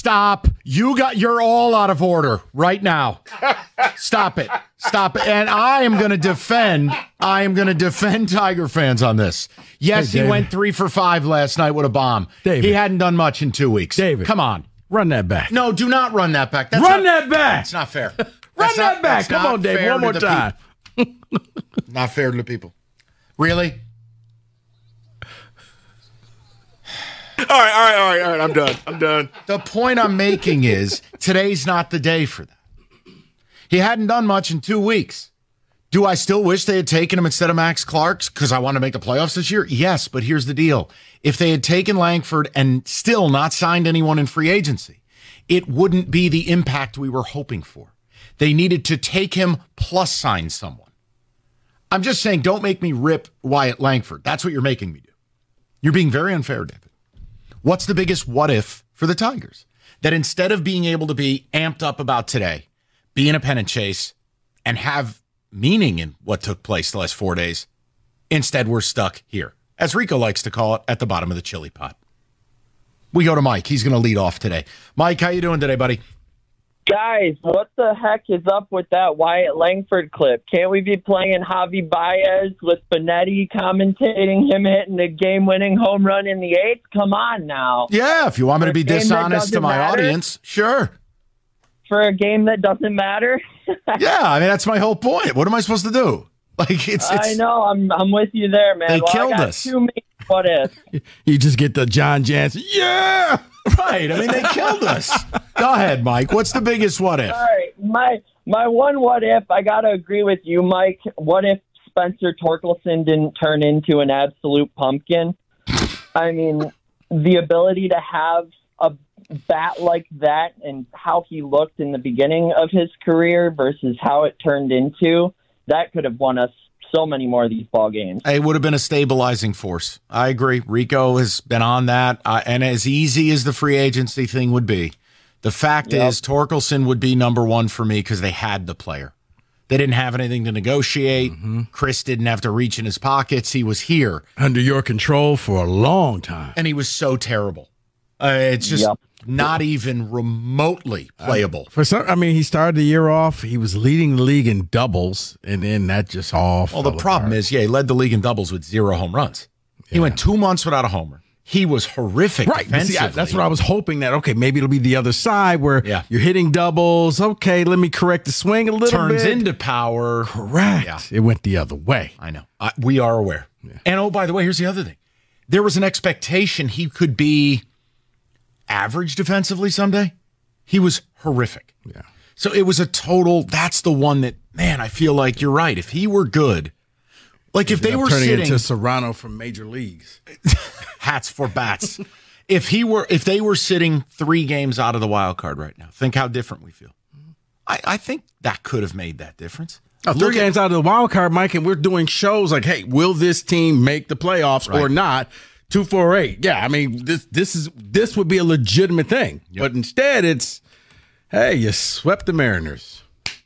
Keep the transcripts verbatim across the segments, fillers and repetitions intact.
Stop. You got, you're all out of order right now. Stop it. Stop it. And I am going to defend, I am going to defend Tiger fans on this. Yes, Hey, he went three for five last night with a bomb. David. He hadn't done much in two weeks. David. Come on. Run that back. No, do not run that back. That's Run not, that back. That's not fair. Run That's that not- back. that's Come not on, David. fair One to more the time. people. Not fair to the people. Really? All right, all right, all right, all right. I'm done. I'm done. The point I'm making is today's not the day for that. He hadn't done much in two weeks. Do I still wish they had taken him instead of Max Clark because I want to make the playoffs this year? Yes, but here's the deal. If they had taken Langford and still not signed anyone in free agency, it wouldn't be the impact we were hoping for. They needed to take him plus sign someone. I'm just saying, don't make me rip Wyatt Langford. That's what you're making me do. You're being very unfair, David. What's the biggest what if for the Tigers? That instead of being able to be amped up about today, be in a pennant chase, and have meaning in what took place the last four days, instead we're stuck here, as Rico likes to call it, at the bottom of the chili pot. We go to Mike. He's going to lead off today. Mike, how you doing today, buddy? Guys, what the heck is up with that Wyatt Langford clip? Can't we be playing Javi Baez with Benetti commentating him hitting a game-winning home run in the eighth? Come on now. Yeah, if you want me to be For a game that dishonest to doesn't my matter? audience, sure. For a game that doesn't matter? Yeah, I mean, that's my whole point. What am I supposed to do? Like, it's, it's I know, I'm I'm with you there, man. They well, killed I got us. Too many what ifs. You just get the John Jansen. Yeah. right. I mean, they killed us. Go ahead, Mike. What's the biggest what if? All right, my my one what if, I got to agree with you, Mike. What if Spencer Torkelson didn't turn into an absolute pumpkin? I mean, the ability to have a bat like that and how he looked in the beginning of his career versus how it turned into, that could have won us so many more of these ball games. It would have been a stabilizing force. I agree. Rico has been on that. Uh, and as easy as the free agency thing would be, the fact Yep. is Torkelson would be number one for me because they had the player. They didn't have anything to negotiate. Mm-hmm. Chris didn't have to reach in his pockets. He was here. Under your control for a long time. And he was so terrible. Uh, it's just Yep. not even remotely playable. For some, I mean, he started the year off. He was leading the league in doubles, and then that just all. Well, the problem is, yeah, he led the league in doubles with zero home runs. He went two months without a homer. He was horrific. right. but See, I, defensively. that's what I was hoping that. Okay, maybe it'll be the other side where Yeah. you're hitting doubles. Okay, let me correct the swing a little turns bit. into power. Correct. Yeah. It went the other way. I know. I, we are aware. And oh, by the way, here's the other thing. There was an expectation he could be average defensively someday. He was horrific. Yeah. So it was a total, that's the one that, man, I feel like you're right. If he were good, like if they Ended up were turning sitting, into Serrano from Major Leagues. hats for bats. If he were, if they were sitting three games out of the wild card right now, think how different we feel. I, I think that could have made that difference. Oh, three Look at- games out of the wild card, Mike, and we're doing shows like, hey, will this team make the playoffs or Right. not? Two, four, eight. Yeah, I mean, this this is this would be a legitimate thing. But instead, it's, hey, you swept the Mariners.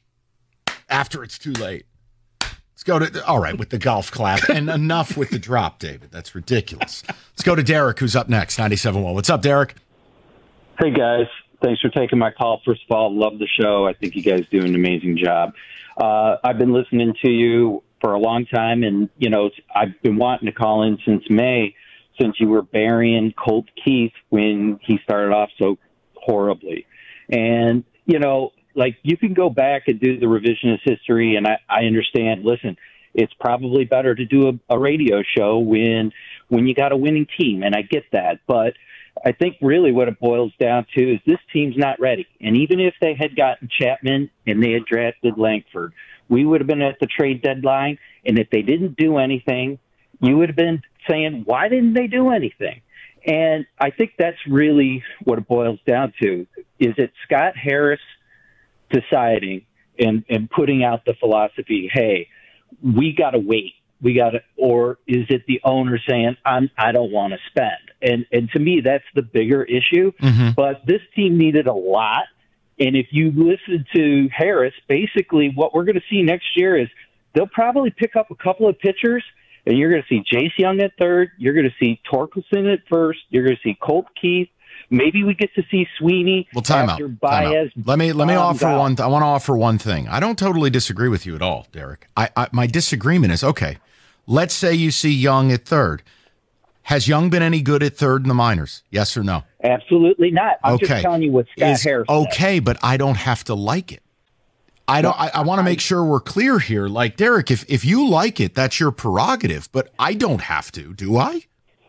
after it's too late. Let's go to, all right, with the golf clap, and enough with the drop, David. That's ridiculous. Let's go to Derek, who's up next, ninety-seven point one. What's up, Derek? Hey, guys. Thanks for taking my call. First of all, love the show. I think you guys do an amazing job. Uh, I've been listening to you for a long time, and, you know, I've been wanting to call in since May, since you were burying Colt Keith when he started off so horribly. And, you know, like, you can go back and do the revisionist history, and I, I understand, listen, it's probably better to do a, a radio show when when you got a winning team, and I get that. But I think really what it boils down to is this team's not ready. And even if they had gotten Chapman and they had drafted Langford, we would have been at the trade deadline, and if they didn't do anything, you would have been saying, why didn't they do anything? And I think that's really what it boils down to. Is it Scott Harris deciding and, and putting out the philosophy, hey, we got to wait. We got to, or is it the owner saying, I'm, I don't want to spend? And, and to me, that's the bigger issue. Mm-hmm. But this team needed a lot. And if you listen to Harris, basically what we're going to see next year is they'll probably pick up a couple of pitchers, and you're going to see Jace Young at third. You're going to see Torkelson at first. You're going to see Colt Keith, Maybe we get to see Sweeney Well, time out. after Time Baez. out. Let me let me bombs offer out. one. Th- I want to offer one thing. I don't totally disagree with you at all, Derek. I, I my disagreement is okay. Let's say you see Young at third. Has Young been any good at third in the minors? Yes or no? Absolutely not. I'm Okay. just telling you what Scott Is- Harris said. Okay, but I don't have to like it. I don't. I, I want to make sure we're clear here. Like Derek, if if you like it, that's your prerogative. But I don't have to, do I?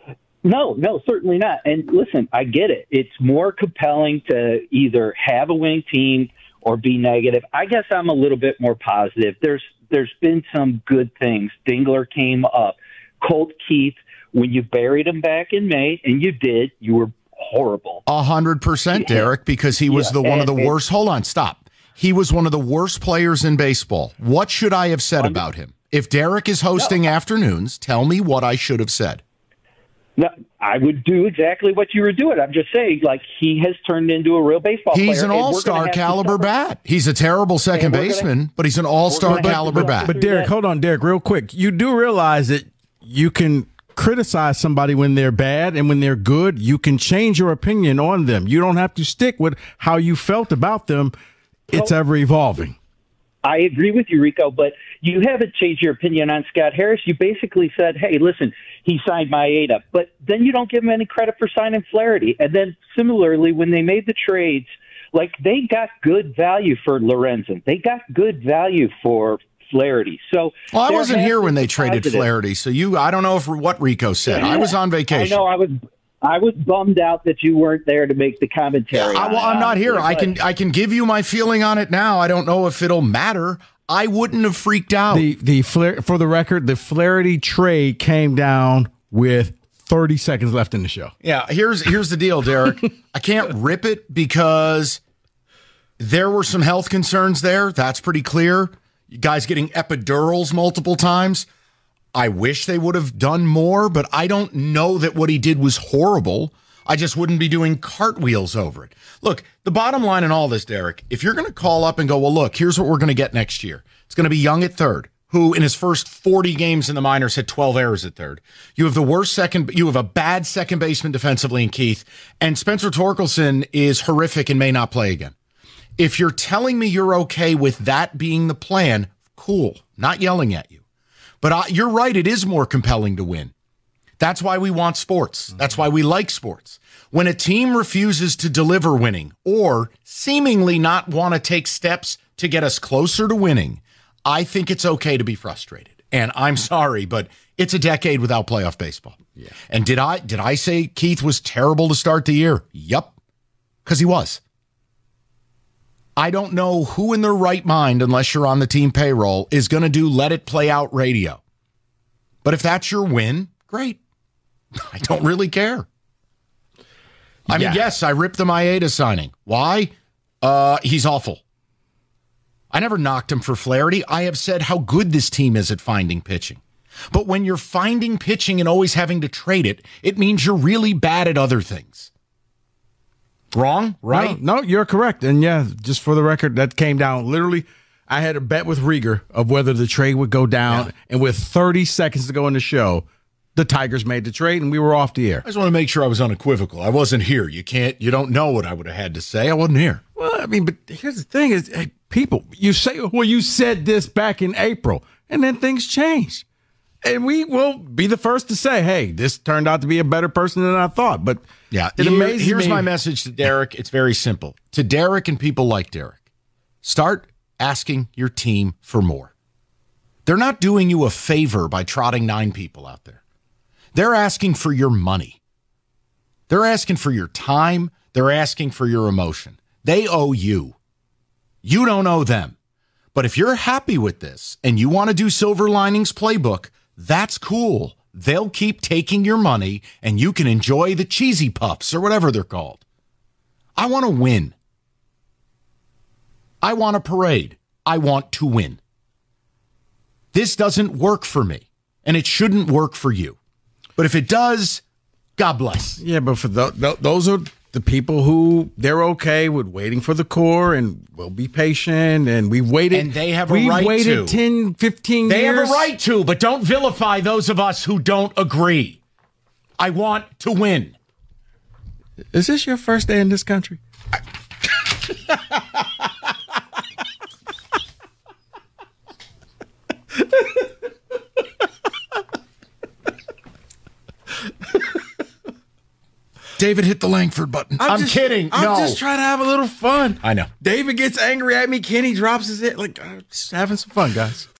No, no, certainly not. And listen, I get it. It's more compelling to either have a winning team or be negative. I guess I'm a little bit more positive. There's there's been some good things. Dingler came up. Colt Keith, when you buried him back in May, and you did, you were horrible. A hundred percent, Derek, because he was Yeah, the one of the and- worst. Hold on, stop. He was one of the worst players in baseball. What should I have said about him? If Derek is hosting afternoons, tell me what I should have said. No, I would do exactly what you were doing. I'm just saying, like, he has turned into a real baseball player. He's an and we're gonna all-star have to caliber suffer. bat. He's a terrible second And we're gonna- baseman, but he's an all-star gonna have to caliber suffer bat. But Derek, hold on, Derek, real quick. You do realize that you can criticize somebody when they're bad, and when they're good, you can change your opinion on them. You don't have to stick with how you felt about them. It's ever evolving. I agree with you, Rico, but you haven't changed your opinion on Scott Harris. You basically said, hey, listen, he signed Maeda, but then you don't give him any credit for signing Flaherty. And then similarly, when they made the trades, like, they got good value for Lorenzen. They got good value for Flaherty. So Well, I there wasn't has here to when be they traded positive. Flaherty, so you, I don't know if what Rico said. I was on vacation. I know. I was. I was bummed out that you weren't there to make the commentary. I, on well, it, I'm not here. I honestly, can I can give you my feeling on it now. I don't know if it'll matter. I wouldn't have freaked out. The the Flair, for the record, the Flaherty trade came down with thirty seconds left in the show. Yeah, here's here's the deal, Derek. I can't rip it because there were some health concerns there. That's pretty clear. You guys getting epidurals multiple times. I wish they would have done more, but I don't know that what he did was horrible. I just wouldn't be doing cartwheels over it. Look, the bottom line in all this, Derek, if you're going to call up and go, well, look, here's what we're going to get next year. It's going to be Young at third, who in his first forty games in the minors had twelve errors at third. You have the worst second, you have a bad second baseman defensively in Keith, and Spencer Torkelson is horrific and may not play again. If you're telling me you're okay with that being the plan, cool, not yelling at you. But I, you're right, it is more compelling to win. That's why we want sports. That's why we like sports. When a team refuses to deliver winning or seemingly not want to take steps to get us closer to winning, I think it's okay to be frustrated. And I'm sorry, but it's a decade without playoff baseball. Yeah. And did I did I say Keith was terrible to start the year? Yup, because he was. I don't know who in their right mind, unless you're on the team payroll, is going to do let it play out radio. But if that's your win, great. I don't really care. I mean, Yeah. yes, I ripped the Maeda signing. Why? Uh, he's awful. I never knocked him for Flaherty. I have said how good this team is at finding pitching. But when you're finding pitching and always having to trade it, it means you're really bad at other things. Wrong, right? No, no, you're correct. And yeah, just for the record, that came down literally. I had a bet with Rieger of whether the trade would go down. Yeah. And with thirty seconds to go in the show, the Tigers made the trade and we were off the air. I just want to make sure I was unequivocal. I wasn't here. You can't, you don't know what I would have had to say. I wasn't here. Well, I mean, but here's the thing is, hey, people, you say, well, you said this back in April, and then things changed. And we will be the first to say, hey, this turned out to be a better person than I thought. But Yeah, it here- amazes here's me. my message to Derek. It's very simple. To Derek and people like Derek, start asking your team for more. They're not doing you a favor by trotting nine people out there. They're asking for your money. They're asking for your time. They're asking for your emotion. They owe you. You don't owe them. But if you're happy with this and you want to do Silver Linings Playbook, that's cool. They'll keep taking your money and you can enjoy the cheesy puffs or whatever they're called. I want to win. I want a parade. I want to win. This doesn't work for me, and it shouldn't work for you. But if it does, God bless. Yeah, but for the, th- those are the people who they're okay with waiting for the core and will be patient. And we waited. And they have a we right waited to. ten, fifteen They years. have a right to, but don't vilify those of us who don't agree. I want to win. Is this your first day in this country? David hit the Langford button. I'm, I'm just, kidding. I'm no. just trying to have a little fun. I know. David gets angry at me. Kenny drops his head. Like, I'm just having some fun, guys.